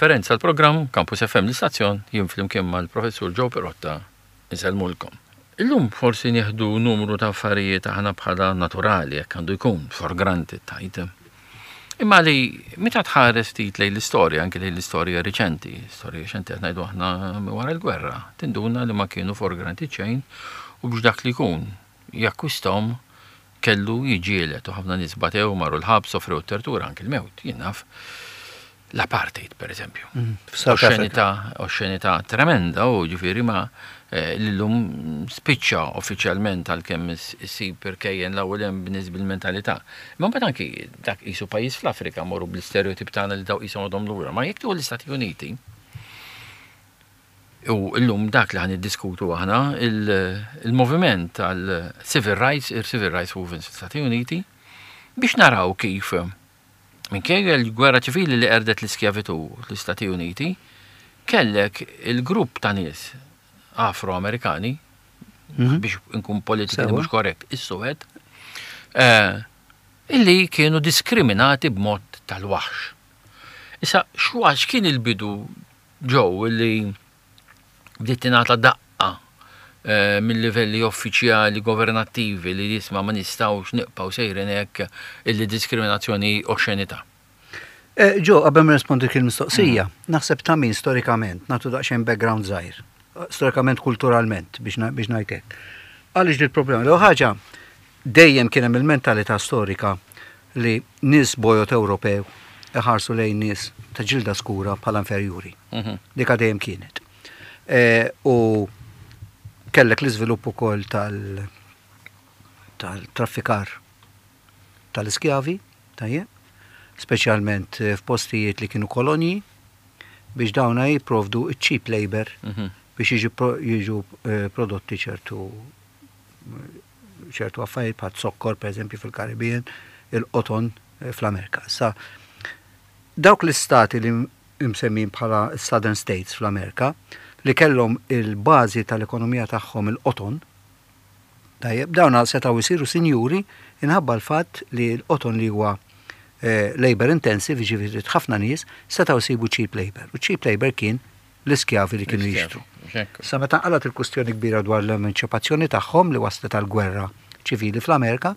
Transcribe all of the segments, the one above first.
referenza għal programm Campus FM l-istazzjon jien flimkien mal-professur Joe Perotta insellmulkom. Illum forsi nieħdu numru ta' affarijiet aħna bħala naturali jekk għandu jkun for granted tajt. Imma li meta tħares tit lejn l-istorja, anke lejn l-istorja riċenti, istorja riċenti qed ngħidu aħna wara l-gwerra, tinduna li ma kienu for granted xejn u biex dak li jkun jakkwistom kellu jiġielet u ħafna nies batew marru l-ħabs sofrew tortura anke l-mewt, jien naf. L-apartheid, per eżempju. Oxxenità tremenda u ġifieri ma l-lum spiċċa uffiċjalment għalkemm issib perkejjen l-ewwel hemm b'nies bil-mentalità. Ma mbagħad anki dak qisu pajjiż fl-Afrika morru bl-istereotip tagħna li daw qishom għadhom lura. Ma jekk tieħu l-Istati Uniti u llum dak li ħan iddiskutu aħna il-moviment tal-civil rights movement fl-Istati Uniti biex naraw kif minkejja l-gwerra ċivili li qerdet l-iskjavitu l-Istati Uniti, kellek il-grupp ta' nies Afro-Amerikani, biex nkun politikali mhux korrekt, is-Suwed, illi kienu diskriminati b'mod tal-waħx. Issa x'wax kien il-bidu ġew illi bdiet tingħata daqqa mill-livelli uffiċjali governattivi li jisma' ma nistgħux niqpaw sejrin hekk il-diskriminazzjoni oxxenità. Ġo, qabel ma rispondi il-mistoqsija, naħseb ta' min storikament, nagħtu daqsxejn background żgħir, storikament kulturalment biex ngħid hekk. Għaliex il-problema l ħaġa dejjem kien hemm il-mentalità storika li nies bojot Ewropew iħarsu lejn nies ta' ġilda skura bħala inferjuri. Dik dejjem kienet. U kellek l-iżvilupp ukoll tal-traffikar tal-iskjavi, tajjeb, speċjalment f'postijiet li kienu kolonji biex dawna jipprovdu cheap labor biex jiġu prodotti ċertu affarijiet bħal zokkor pereżempju fil-Karibien, il-qoton fl-Amerika. Sa dawk l-istati li msemmin bħala Southern States fl-Amerika li kellhom il-bażi tal-ekonomija tagħhom il-qoton, tajjeb, dawna setgħu jsiru sinjuri inħabba l-fatt li l-qoton li huwa labor intensive, ġifieri ħafna nies setgħu jsibu cheap labor. U cheap labor kien l-iskjavi li kienu jixtru. Sa meta qalet il-kwistjoni kbira dwar l-emanċipazzjoni tagħhom li waslet għall-gwerra ċivili fl-Amerika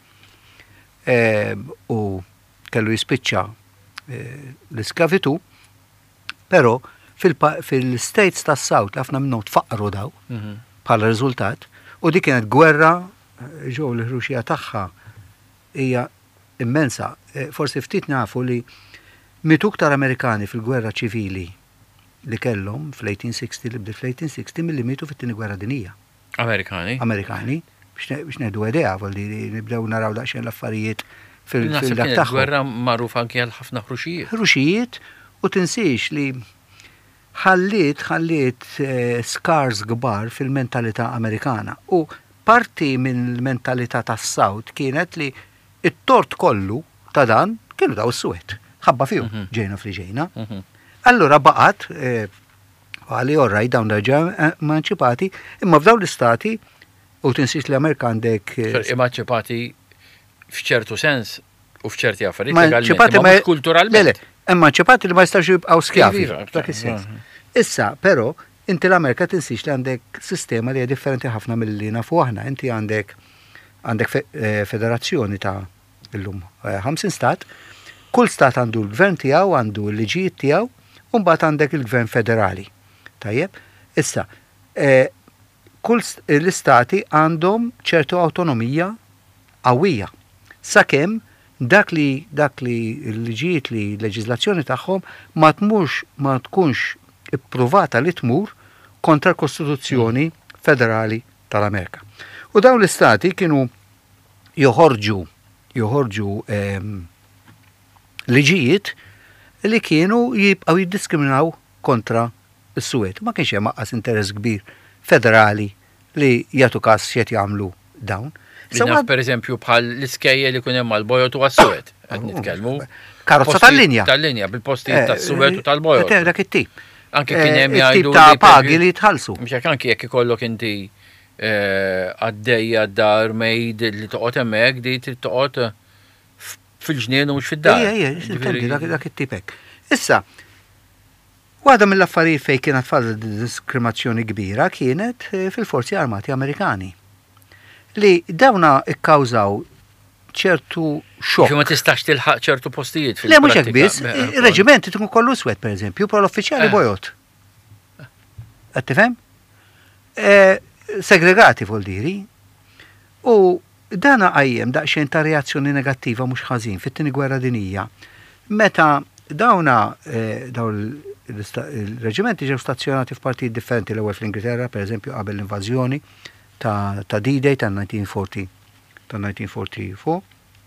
u kellu jispiċċa l-iskjavitu, però fil-states tas-South ħafna minnhom tfaqru daw bħala riżultat u dik kienet gwerra ġew l-ħruxija tagħha hija immensa. Forsi ftit nafu li mitu iktar Amerikani fil-gwerra ċivili li kellhom fl-1860 li bdiet fl-1860 milli mitu fit-tieni gwerra dinjija. Amerikani biex ngħidu idea li nibdew naraw daqsxejn l-affarijiet fil-dak tagħhom. Gwerra magħrufa anke għal ħafna ħruxijiet. Ħruxijiet u tinsiex li ħalliet scars kbar fil-mentalità Amerikana u parti minn mentalità tas-South kienet li it-tort kollu ta' dan kienu daw is-Suwed. Ħabba fihom ġejna fl-ġejna. Allura baqgħet għali orraj dawn ġew emanċipati imma f'dawn l-istati u tinsiex li Amerika għandek emanċipati f'ċertu sens u f'ċerti affarijiet legalment ma kulturalment. Emanċipati li ma jistax jibqgħu skjavi. Dak is-sens. Issa, però, inti l-Amerika tinsiex li għandek sistema li hija differenti ħafna milli nafu aħna. Inti għandek federazzjoni ta' illum 50 stat, kull stat għandu l-gvern tiegħu, għandu l-liġijiet tiegħu, u mbagħad għandek il-gvern federali. Tajjeb? Issa, kull l-istati għandhom ċertu awtonomija qawwija. Sakemm dak li l-liġijiet li l-leġiżlazzjoni tagħhom ma tkunx ippruvata li tmur kontra l-Kostituzzjoni Federali tal-Amerika. U dawn l-istati kienu joħorġu liġijiet li kienu jibqgħu jiddiskriminaw kontra s-Suwed. Ma kienx hemm aqqas interess kbir federali li jagħtu każ x'qed jagħmlu dawn. Naf pereżempju bħal l-iskejjel li kun hemm mal-bojot u għas-Suwed. Qed nitkellmu. Karozza tal-linja. Tal-linja bil-postijiet tas-Suwed u tal-bojot. Dak it-tip. Anke kien hemm jgħidu ta' pagi li jitħallsu. Mhux hekk anke jekk ikollok inti għaddejja dar mejd li toqgħod hemmhekk di trid toqgħod fil-ġnien u mhux fid-dar. Dak it-tip hekk. Issa, Waħda mill-affarijiet fejn kienet tfadal diskriminazzjoni kbira kienet fil-Forzi Armati Amerikani. Li dawna ikkawżaw ċertu xokk. Ma tistax tilħaq ċertu postijiet Le mhux hekk biss, ir-reġimenti tkun kollu swed pereżempju, però l-uffiċjali bojot. Qed tifhem? Segregati vuol-diri. U dana qajjem daqsxejn ta' reazzjoni negattiva mhux ħażin fit-tieni gwerra dinija. Meta dawna il-reġimenti ġew stazzjonati f'partijiet differenti l-ewwel fl-Ingilterra, pereżempju qabel l-invażjoni ta' D-Day tal-1944.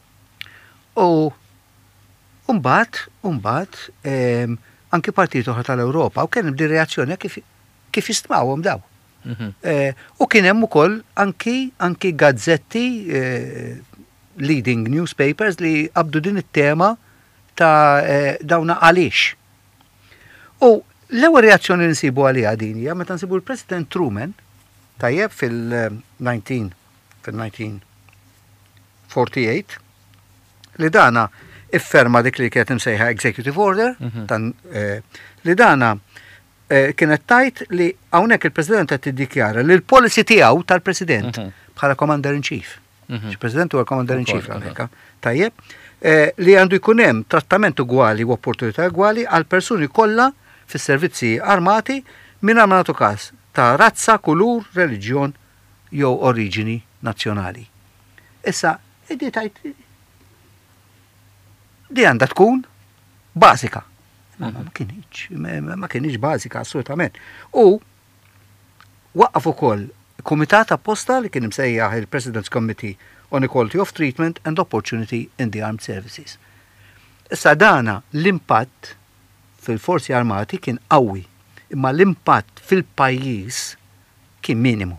U mbagħad anki partijiet oħra tal-Ewropa u kien bdi reazzjoni kif jistmawhom daw. U kien hemm ukoll anki gazzetti leading newspapers li qabdu din it-tema ta' dawna għaliex. U l-ewwel reazzjoni li nsibu għaliha din hija meta nsibu l-President Truman tajjeb fil-1948 li dana ifferma dik li kienet imsejħa Executive Order li dana kienet tajt li hawnhekk il-President qed tiddikjara li l-policy tiegħu tal-President bħala Commander in Chief. Il-President huwa Commander in Chief l-Amerika. Tajjeb li għandu jkun hemm trattament ugwali u opportunità ugwali għal persuni kollha fis-servizzi armati mingħajr ma nagħtu każ ta' razza, kulur, reliġjon jew oriġini nazzjonali. Issa, di għandha tkun bażika. Ma kienx bażika assolutament. U waqqaf ukoll kumitat apposta li kien imsejjaħ il-President's Committee on Equality of Treatment and Opportunity in the Armed Services. Issa dana l-impatt fil-Forzi Armati kien qawwi, imma l-impatt fil-pajjiż kien minimu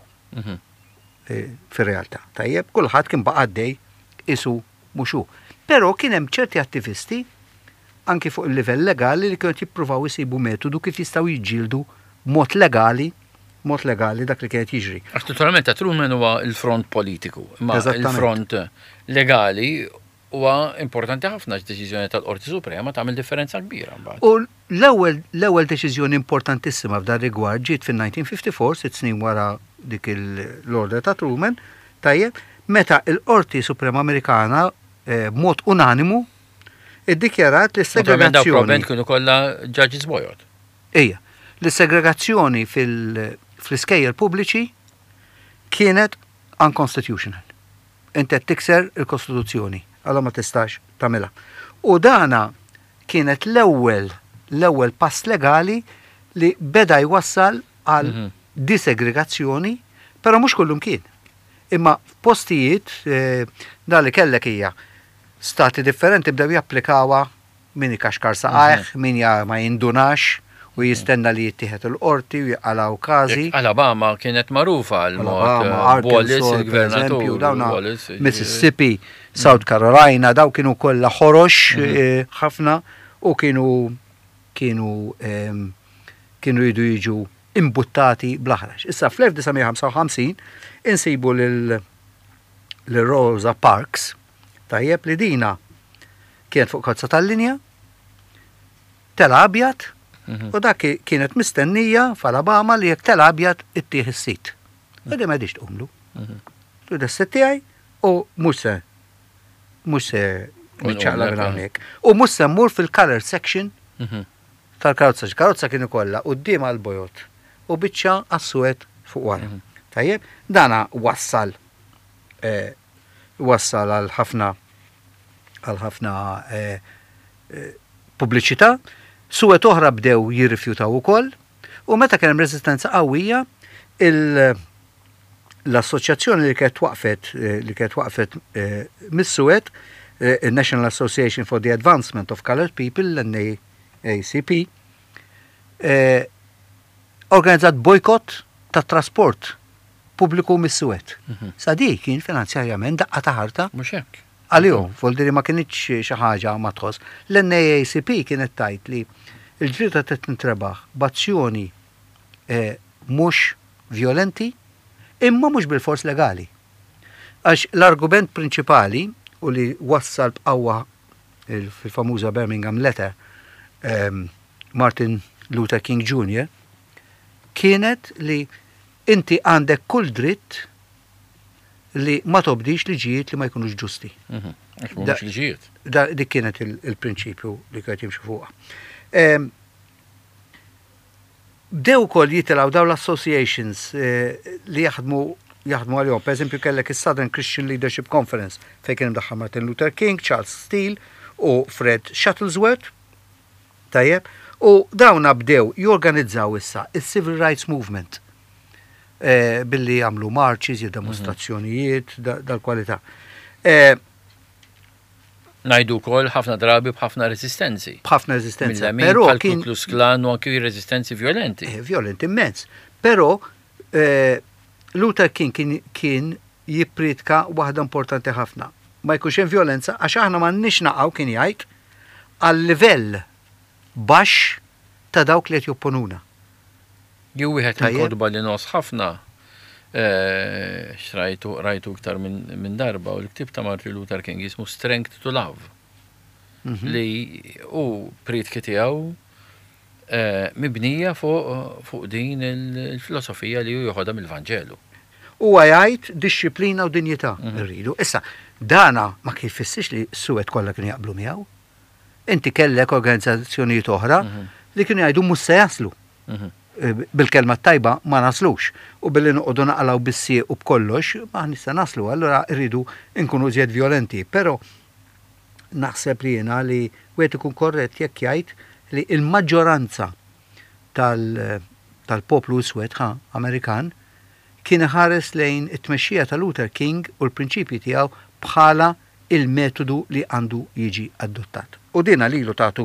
fir-realtà. Tajjeb, kulħadd kien baqa' għaddej isu mhux hu. Però kien hemm ċerti attivisti anki fuq il-livell legali li kienu jippruvaw isibu metodu kif jistgħu jiġġieldu mod legali dak li kienet jiġri. Naturalment Truman huwa l-front politiku, ma il-front legali huwa importanti ħafna deċiżjoni tal-Qorti Suprema tagħmel differenza kbira mbagħad. U l-ewwel deċiżjoni importantissima f'dan rigward ġiet fin-1954, 6 snin wara dik l-order ta' Truman, tajjeb, meta l-Qorti Suprema Amerikana b'mod unanimu iddikjarat li s-segregazzjoni. Probablement kienu kollha judges bojot. Ejja, li s-segregazzjoni fl-iskejjer pubbliċi kienet unconstitutional. Inti tikser il-Kostituzzjoni. Għalla ma tistax tamela. U dana kienet l-ewwel pass legali li beda jwassal għal disegregazzjoni, però mhux kullum kien. Imma f'postijiet dali kellek hija stati differenti bdew japplikawha min ikaxkar saqajh, min ma jindunax u jistenna li jittieħed il-qorti u jaqalaw każi. Alabama kienet magħrufa l-mod Wallace, il-Gvernatur Mississippi, South Carolina, daw kienu kollha ħorox ħafna u kienu jridu jiġu imbuttati bl-aħrax. Issa fl-1955 insibu l-Rosa Parks tajjeb li dina kienet fuq kozza tal-linja, tela abjad, u dak kienet mistennija f'Alabama li jekk tela abjad ittieħ is-sit. Għadi ma jidix tqumlu. Tu d-sit tiegħi u mhux se niċċaqla minn hawnhekk. U mhux se mmur fil-color section tal-karozza. Karozza kienu kollha quddiem għall-bojot u biċċa assuet fuq wara. Tajjeb, dana wassal għal ħafna pubbliċità, suwet oħra bdew jirrifjutaw ukoll, u meta kien hemm reżistenza qawwija, l-assoċjazzjoni li kienet waqfet mis-Suwed, il-National Association for the Advancement of Colored People, l-NAACP, organizzat bojkott ta' trasport pubbliku mis-Suwed. Sadi kien finanzjarjament daqqa ta' ħarta. Mhux hekk. Għalihom, voldiri ma kienitx xi ħaġa ma tħoss. L-NAACP kienet tajt li l-ġlieda qed tintrebaħ b'azzjoni mhux violenti imma mhux bil-fors legali. Għax l-argument prinċipali u li wassal b'qawwa fil-famuża Birmingham Letter Martin Luther King Jr. kienet li inti għandek kull dritt li ma tobdix liġijiet li ma jkunux ġusti. Mhux liġijiet. Dik kienet il-prinċipju li kienet jimxu fuqha. Bdew ukoll jitilgħu daw l-associations li jaħdmu għalihom. Per eżempju kellek is-Southern Christian Leadership Conference fejn kien imdaħħal Martin Luther King, Charles Steele u Fred Shuttlesworth. Tajjeb, u dawna bdew jorganizzaw issa il-Civil Rights Movement billi jagħmlu marches, demonstrazzjonijiet, dal-kwalità. Ngħidu wkoll ħafna drabi b'ħafna resistenzi. B'ħafna resistenzi. Però kien Klux Klan u anki resistenzi violenti. Violenti immens. Però Luther King kien jippritka waħda importanti ħafna. Ma jkunx hemm violenza għax aħna m'għandniex naqgħu kien jgħid għal-livell baxx ta' dawk li qed jopponuna. Jew wieħed il-kodba li nos ħafna rajtu iktar minn darba u l-ktib ta' Martin Luther King jismu Strength to Love. Li u pritki tiegħu mibnija fuq din il-filosofija li hu joħodha mill-Vanġelu. Huwa jgħid disċiplina u dinjità rridu. Issa, dana ma kif jfissirx li s-Suwed kollha kienu jaqblu miegħu. Inti kellek organizzazzjonijiet oħra li kienu jgħidu mhux se jaslu. Bil-kelma tajba ma naslux. U billi noqogħdu naqalaw bis-sieq u b'kollox ma nista' naslu, allura rridu nkunu żjed violenti. Però naħseb li jiena li wieħed ikun korrett jekk jgħid li l-maġġoranza tal-poplu Iswed Amerikan kien ħares lejn it-tmexxija ta' Luther King u l-prinċipji tiegħu bħala il-metodu li għandu jiġi adottat. U dina lilu tagħtu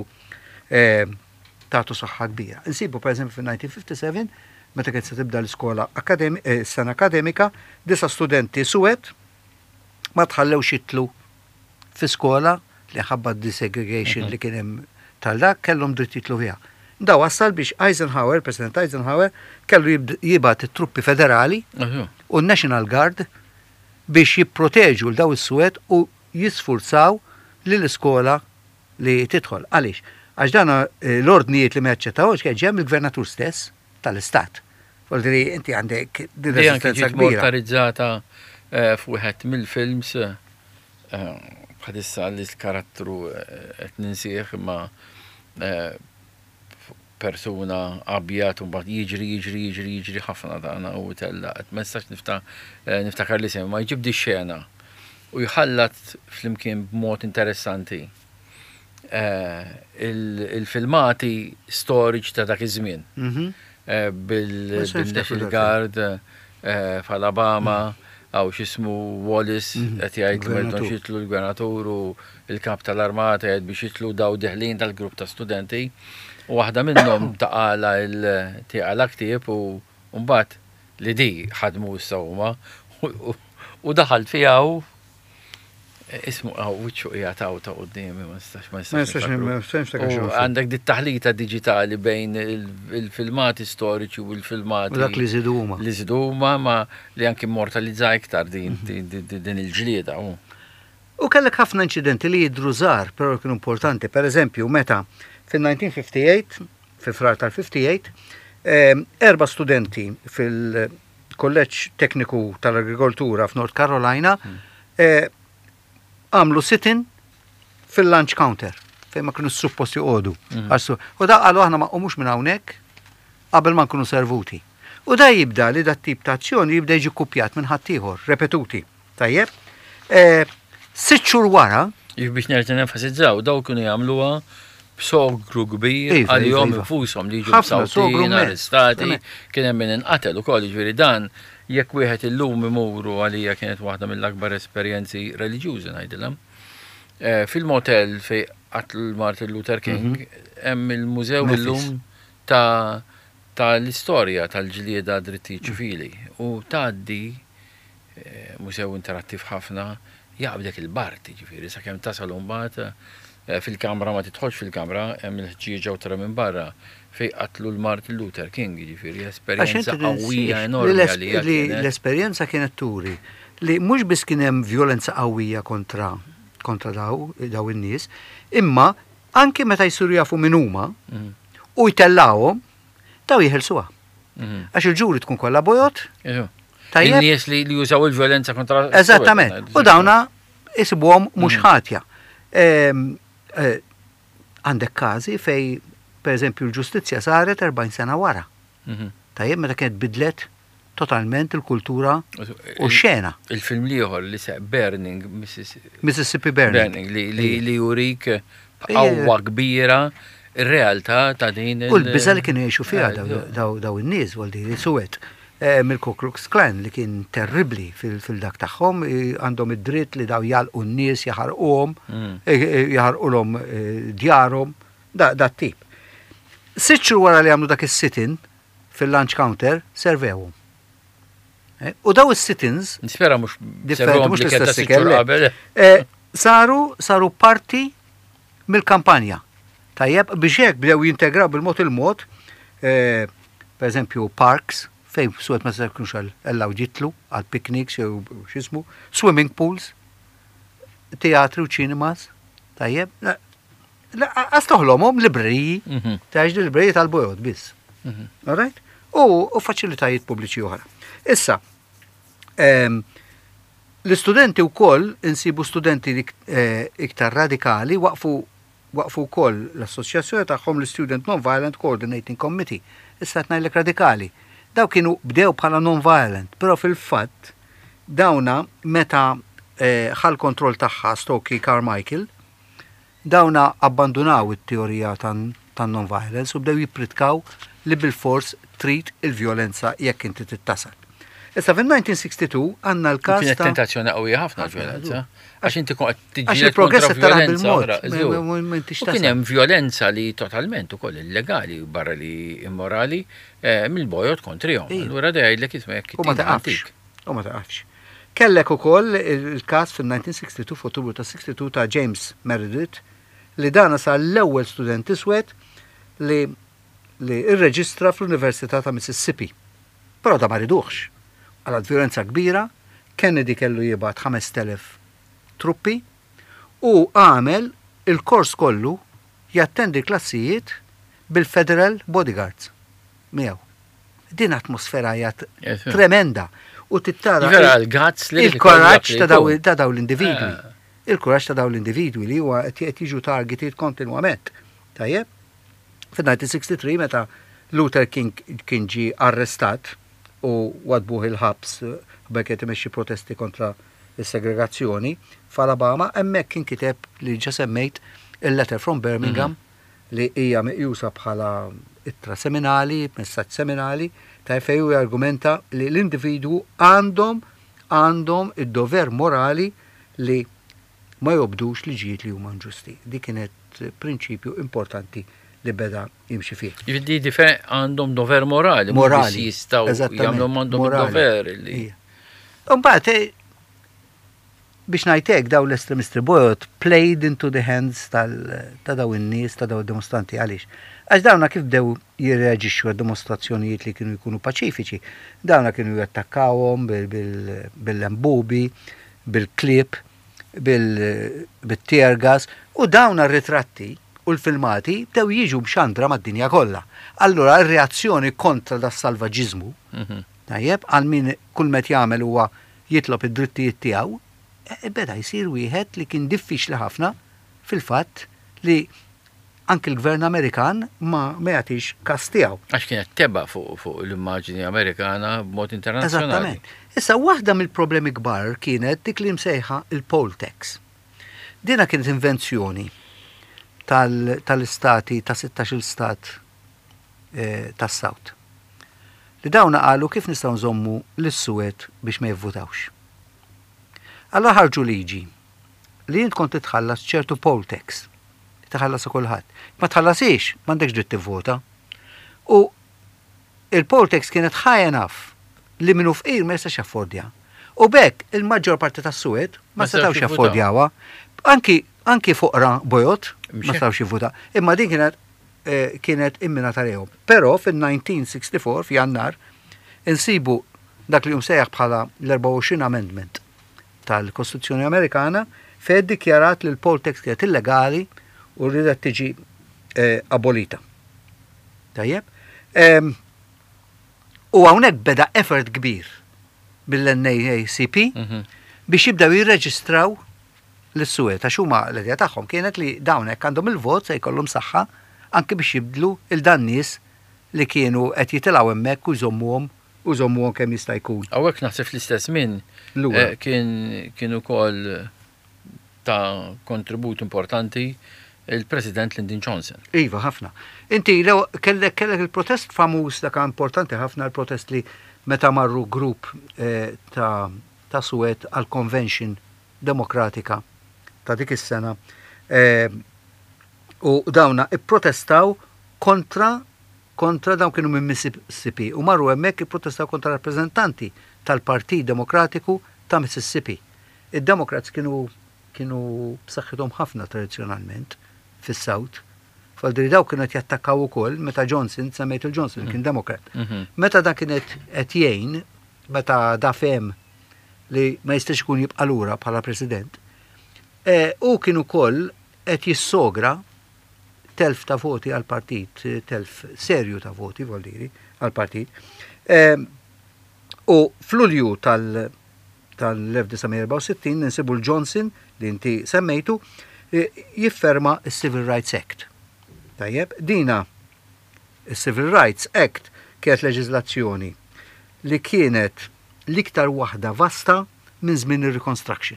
saħħa kbira. Insibu pereżempju fil-1957 meta kien se tibda l-iskola sena akademika, 9 studenti Suwed ma tħallewx jitlu fi skola li ħabba desegregation li kien hemm tal-dak kellhom dritt jitlu fiha. Da wassal biex Eisenhower, President Eisenhower, kellu jibgħat it-truppi federali u n-National Guard biex jipproteġu l-daw is-Suwed u jisfurzaw li l-iskola li tidħol. Għaliex? Għax dan l-ordnijiet li ma jaċċettawx kien ġemm il-gvernatur stess tal-istat. Foldi inti għandek resistenza kbira. Mortarizzata fuq wieħed mill-films bħalissa li l-karattru qed ninsieħ imma persuna abjat u mbagħad jiġri ħafna dana u tellaq. Ma nistax niftakar li sem ma jġibdi xena u jħallat flimkien b'mod interessanti il-filmati storage ta' dak iż-żmien. Bil-National Guard f'Alabama għaw xismu Wallace qed jgħid li ma jitlu l-gvernatur u l-kap tal-armata jgħid biex jitlu daw deħlin tal-grupp ta' studenti u waħda minnhom taqala ktieb u mbagħad li di ħadmu issa huma u daħal fiha ismu wiċċu jgħataw ta' qoddimi ma nistax. Għandek dit taħlita digitali bejn il-filmati storiċi u l-filmati. Dak li żiduma. Li żiduma ma li anke immortalizza iktar din il-ġlieda. U kellek ħafna inċidenti li jidru żgħar, però kienu importanti. Pereżempju, meta fil-1958, fil-frar tal-58, 4 studenti fil-Kolleġġ Tekniku tal-Agrikoltura f'North Carolina għamlu sit-in fil-lunch counter, fejn ma kienu supposti joqogħdu. U da qalu aħna ma qomux minn hawnhekk qabel ma nkunu servuti. U da jibda li dat tip ta' azzjoni jibda jiġi kkupjat minn ħaddieħor, repetuti. Tajjeb? 6 xhur wara. Biex nerġa' nenfasizzaw daw kienu jagħmluha b'sogru kbir għalihom infushom li jiġu msawtin, arrestati, kien hemm min inqatel ukoll, jiġifieri dan jekk wieħed illum imuru għalija kienet waħda mill-akbar esperjenzi reliġjużi ngħidilhom. Fil-motel fejn qatlu Martin Luther King hemm il-mużew illum tal-istorja tal-ġlieda drittijiet ċivili u tgħaddi mużew interattiv ħafna jaqbdek il-barti ġifieri sakemm tasal mbagħad fil-kamra ma tidħolx fil-kamra hemm il-ħġieġa u tara minn barra fej qatlu l-Martin Luther King, ġifieri esperjenza qawwija enormi għalija. L-esperjenza kienet turi li mhux biss kien hemm violenza qawwija kontra daw in-nies, imma anke meta jsuru jafu min huma u jtellawhom, daw jieħilsuha. Għax il-ġuri tkun kollha bojot. Tajjeb. Il-nies li jużaw il-violenza kontra. Eżattament. U dawna isibuhom mhux ħatja. Għandek każi fej, pereżempju, l-ġustizzja saret 40 sena wara. Tajjeb, meta kienet bidlet totalment il-kultura u xena. Il-film liħor li seq Burning, Mississippi Burning. Li jurik qawwa kbira ir-realtà ta' din U l-biża li kienu jgħixu fiha daw in-nies waldi li suwed mill-Ku Klux Klan li kien terribli fil-dak tagħhom, għandhom id-dritt li daw jalqu n-nies jaħarquhom, jaħarqulhom djarhom, da tip. 6 xhur wara li għamlu dak is-sit-in fil-lunch counter servewhom. U daw is-sit-ins nispera mhux differenti mhux l-istess qabel. Saru parti mill-kampanja. Tajjeb, biex hekk bdew jintegraw bil-mod il-mod, per eżempju parks, fejn suwed ma sarkunx għallaw ġitlu, għal picnics, jew xismu, swimming pools, teatri u cinemas, tajjeb, għastoħlomhom libreriji, taġ libreriji tal-bojot biss. All right? U faċilitajiet pubbliċi oħra. Issa, l-istudenti wkoll insibu studenti iktar radikali waqfu wkoll l-assoċjazzjoni tagħhom l-Student Non-Violent Coordinating Committee. Issa qed ngħidlek radikali. Daw kienu bdew bħala non-violent, però fil-fatt dawna meta ħal kontroll tagħha Stokely Carmichael, dawna abbandunaw it-teorija tan-non-violence u bdew jippritkaw li bil-fors trid il-vjolenza jekk inti tittasal. Issa fil-1962 għandna l-każ kienet tentazzjoni qawwija ħafna l-vjolenza. Għax inti kon qed tiġi progress tara bil-mod. U kien hemm vjolenza li totalment ukoll illegali barra li immorali mill-bojot kontrihom. Allura dejjlek isma' jekk u ma taqafx. Kellek ukoll il-każ fil-1962 f'Ottubru ta' 62 ta' James Meredith li dana sar l-ewwel student iswed li irreġistra fl-Università ta' Mississippi. Però da ma riduħx. Għal violenza kbira, Kennedy kellu jibgħat 5,000 truppi u għamel il-kors kollu jattendi klassijiet bil-Federal Bodyguards. Miegħu. Din atmosfera jgħat tremenda u tittara il-koraġġ ta' daw l-individwi. Il-koraġġ ta' daw l-individwi li huwa qed jiġu targeted kontinwament. Tajjeb? Fil-1963 meta Luther King kien ġi arrestat u wadbuħ il-ħabs bekket imexxi protesti kontra il-segregazzjoni f'Alabama, hemmhekk kien kiteb li ġa semmejt il-letter from Birmingham li hija meqjusa bħala ittra seminali, messaġġ seminali, ta' fejn jargumenta li l-individwu għandhom id-dover morali li ma jobdux liġijiet li huma ġusti. Di kienet prinċipju importanti li beda jimxi fih. Jibdi għandhom dover morali. Morali. Jistaw jgħamlom għandhom dover. Mbagħad biex ngħidlek daw l-estremisti bojot played into the hands ta' daw in-nies, ta' daw id-dimostranti għaliex. Għax dawna kif bdew jirreaġixxu għad-dimostrazzjonijiet li kienu jkunu paċifiċi, dawna kienu jattakkawhom bil-lembubi, bil-klip, bil-tear gas u dawna r-ritratti u l-filmati bdew jiġu b'xandra mad-dinja kollha. Allura r-reazzjoni kontra das salvaġiżmu, tajjeb, għal min kull met jagħmel huwa jitlob id-drittijiet tiegħu, beda jsir wieħed li kien diffiċli ħafna fil-fatt li anke l-Gvern Amerikan ma jagħtix każ tiegħu. Għax kienet tebba fuq l-immaġini Amerikana b'mod internazzjonali. Eżattament. Issa waħda mill-problemi kbar kienet dik li msejħa il-poll tax. Dina kienet invenzjoni tal-istati ta' 16 stat tas-South. Li dawna qalu kif nistgħu nżommu lis-Suwed biex ma jivvutawx. Alla ħarġu liġi li jint kont titħallas ċertu poll tax. Tħallas kulħadd. Ma tħallasix, m'għandekx dritt tivvota. U il-poll tax kienet high enough li minnu fqir ma jistax jaffordja. U bekk il-maġġor parti tas-Suwed ma setgħux jaffordjawha. Anki foqra bojot ma setgħux jivvuta. Imma din kienet immina tarehom. Però fil-1964 f'Jannar insibu dak li sejjaħ bħala l-24 amendment tal-Kostituzzjoni Amerikana fejn dikjarat li l-poll tax kienet illegali u rridet tiġi abolita. Tajjeb. U hawnhekk beda effort kbir bil-NAACP biex jibdew jirreġistraw l-Suwed, għax huma l-idea tagħhom kienet li dawn hekk għandhom il-vot se jkollhom saħħa anke biex jibdlu il-dan nies li kienu qed jitilgħu hemmhekk u jżommuhom kemm jista' jkun. Hawnhekk naħseb fl-istess minn kien ukoll ta' kontribut importanti il-President Lyndon Johnson. Iva, ħafna. Inti kellek il-protest famuż dak importanti ħafna l-protest li meta marru grupp ta' Suwed għal Convention Demokratika ta' dik is-sena u dawna ipprotestaw kontra dawn kienu minn Mississippi u marru hemmhekk ipprotestaw kontra rappreżentanti tal-Partit Demokratiku ta' Mississippi. Id-Demokrats kienu b'saħħithom ħafna tradizzjonalment fis-South. Faldri daw kienu qed jattakkaw ukoll meta Johnson, semmejtu Johnson kien Demokrat. Meta dan kienet qed jgħin, meta da fehem li ma jistax ikun jibqa' lura bħala President, u kien ukoll qed jissogra telf ta' voti għal partit, telf serju ta' voti vuol diri għal partit. U fl-Ulju tal-1964 ninsibu l-Johnson li inti semmejtu jifferma il-Civil Rights Act. Tajjeb, dina il-Civil Rights Act kienet leġiżlazzjoni li kienet l-iktar waħda vasta minn żmien ir-Reconstruction.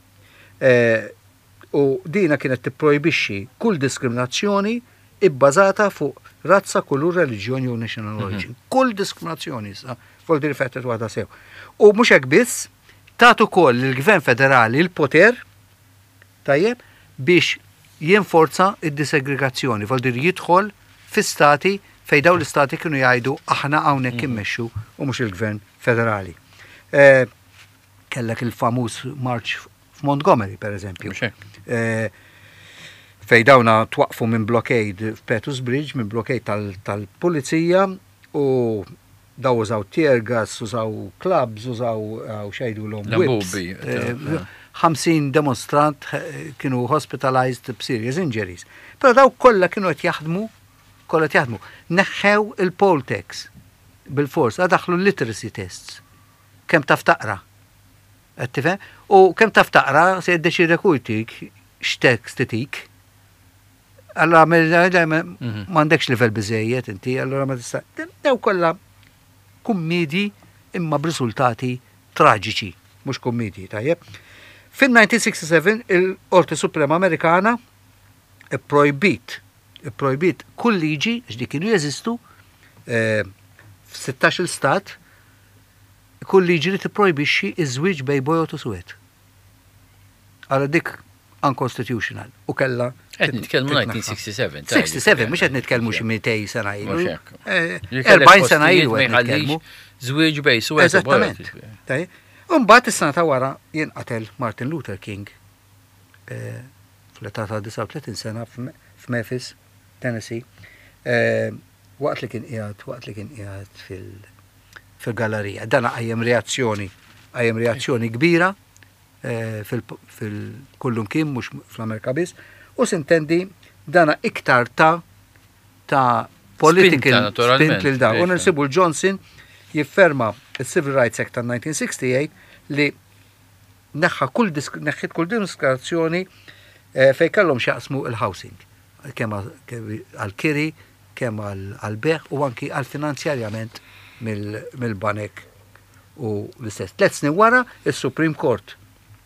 U dina kienet tipprojbixxi kull diskriminazzjoni ibbażata fuq razza, kulur, reliġjoni u national origin. Kull diskriminazzjoni sa fuq di riflettet waħda sew. U mhux hekk biss, tagħtu ukoll il-Gvern Federali l-poter tajjeb biex jinforza id-disegregazzjoni, voldir jidħol fi stati fej daw l-istati kienu jgħidu aħna hawnhekk immexxu u mhux il-Gvern Federali. Kellek il-famuż March f'Montgomery, per eżempju. Fej dawna twaqfu minn blockade f'Petrus Bridge, minn blockade tal-pulizija u daw użaw tear gas, użaw clubs, użaw xejdu l-whips. 50 demonstrant kienu hospitalized b'serious injuries. Pero daw kollha kienu qed jaħdmu. Neħħew il-poll tax bil-fors, daħlu l-literacy tests. Kemm taf taqra. Qed tifhem? U kemm taf taqra se jiddeċidi jtik x'tekst titik. Allora m'għandekx livell biżejjed inti, allora ma tista' daw kollha kummedji imma b'riżultati traġiċi, mhux kummedji, tajjeb. Fil-1967 il-Qorti Suprema Amerikana projbit kull liġi x'di kienu jeżistu f'16 stat kull liġi li tipprojbixxi iż-żwieġ bejn bojot u suwed. Alla dik unconstitutional u kellha qed nitkellmu 1967. 67 mhux qed nitkellmu xi 200 sena ilu. 40 sena ilu qed nitkellmu. Żwieġ bejn suwed u bojot. Mbagħad is-sena ta' wara jinqatel Martin Luther King fl-età ta' 39 sena f'Memphis, Tennessee, waqt li kien qiegħed fil-gallerija. Dan qajjem reazzjoni kbira fil-kullum kien mhux fl-Amerika biss, u sintendi dana iktar ta' political spin lil dawn. U nsibu l-Johnson jifferma il-Civil Rights Act ta' 1968 li neħħit kull diskriminazzjoni fej kellhom xaqsmu il-housing, kemm għal-kiri, kemm għal-beħ u anki għal-finanzjarjament mill-banek u l-istess. 3 snin wara il-Supreme Court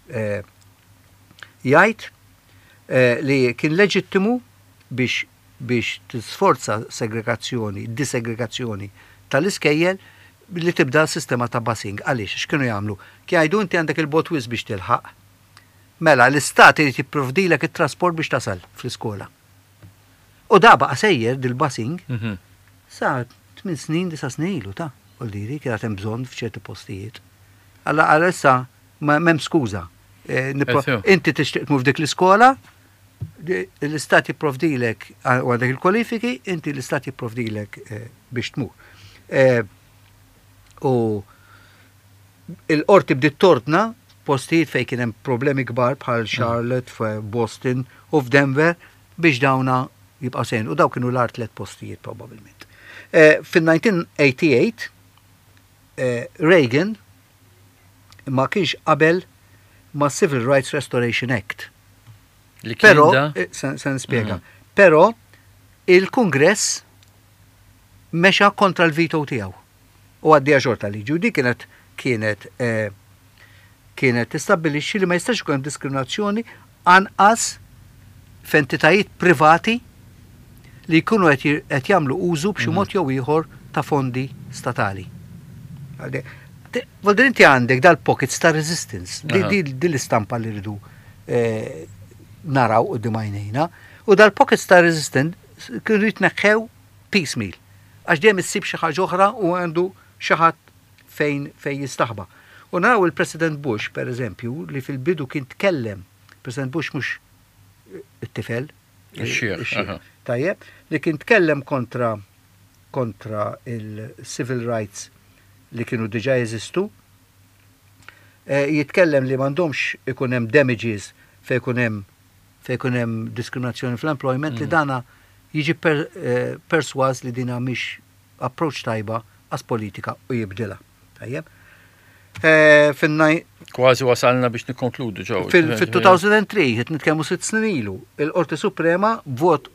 jgħid li kien leġittimu biex tisforza disegregazzjoni tal-iskejjel li tibda sistema ta' busing. Għaliex, x'kienu jagħmlu? Jgħidu inti għandek il-bot wis biex tilħaq. Mela l-istat irid jipprovdilek it-trasport biex tasal fl-iskola. U da baqa' sejjer dil-busing sa 8 snin, 9 snin ilu ta' Oldiri, kienet hemm bżonn f'ċerti postijiet. Alla issa m'hemm skuża. Inti tixtieq tmur f'dik l-iskola, l-istat jipprovdilek għandek il-kwalifiki, inti l-istat jipprovdilek biex tmur. U il-qorti bdiet tordna postijiet fejn kien hemm problemi kbar bħal Charlotte, f'Boston u f'Denver biex dawna jibqgħu sejn. U daw kienu l-art 3 postijiet probabbilment. Fin-1988 Reagan ma kienx qabel ma' Civil Rights Restoration Act. Li Pero, kien se nispjega, pero il-Kongress mexa kontra l-vito tiegħu. U għaddija xorta liġi. U di kienet tistabbilixxi li ma jistax ikun diskriminazzjoni anqas f'entitajiet privati li jkunu qed jagħmlu użu b'xi mod jew ieħor ta' fondi statali. Għaldin inti għandek dal-pockets ta' resistance, di l-istampa li rridu naraw u dimajnejna, u dal-pockets ta' resistance kienu jitneħħew piecemeal, għax dejjem issib xi ħaġa oħra u għandu xi ħadd fejn jistaħba. U naraw il-President Bush, per eżempju, li fil-bidu kien tkellem, President Bush mhux it-tifel, tajjeb, li kien tkellem kontra il-civil rights li kienu diġà jeżistu, jitkellem li m'għandhomx ikun hemm damages fejn ikun hemm diskriminazzjoni fl-employment li dana jiġi perswas li dina mhix approach tajba għas politika u jibdilha. Tajjeb. Kważi wasalna biex nikkonkludu ġew. Fil-2003 qed nitkellmu 6 snin ilu, il-Qorti Suprema vot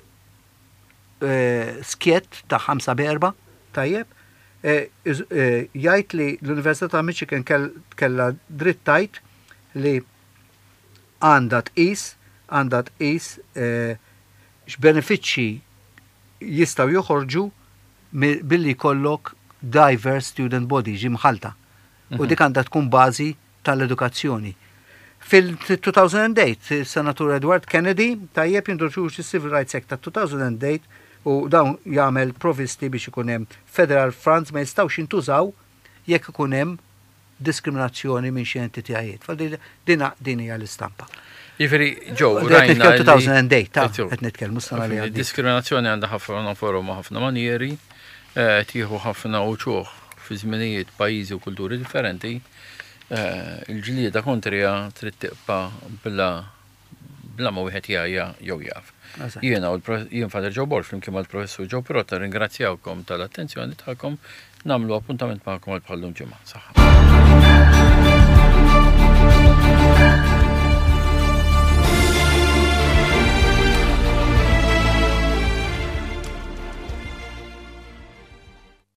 skiet ta' 5-4, tajjeb, jgħid li l-Università ta' Michigan kellha dritt tajt li għandha tqis x'benefiċċji jistgħu joħorġu billi jkollok diverse student body ġimħalta. U dik għandha tkun bażi tal-edukazzjoni. Fil-2008, Senatur Edward Kennedy tajjeb jintroduċi Civil Rights Act ta' 2008 u dawn jagħmel provisti biex ikun hemm federal funds ma jistgħux jintużaw jekk ikun hemm diskriminazzjoni minn xi entitajiet. Din hija l-istampa. Jifieri ġew rajna 2008 qed nitkellmu s-sena li għaddiet. Diskriminazzjoni għandha ħafna forum ħafna manieri, tieħu ħafna uċuħ fi żminijiet pajjiżi u kulturi differenti. Il-ġlieda kontrija trid tibqa' bla ma wieħed jgħajja jew jaf. Jien Fader Joe Borg flimkien mal-Professur Joe Perotta ringrazzjawkom tal-attenzjoni tagħkom, nagħmlu appuntament magħkom għal bħallum ġimgħa.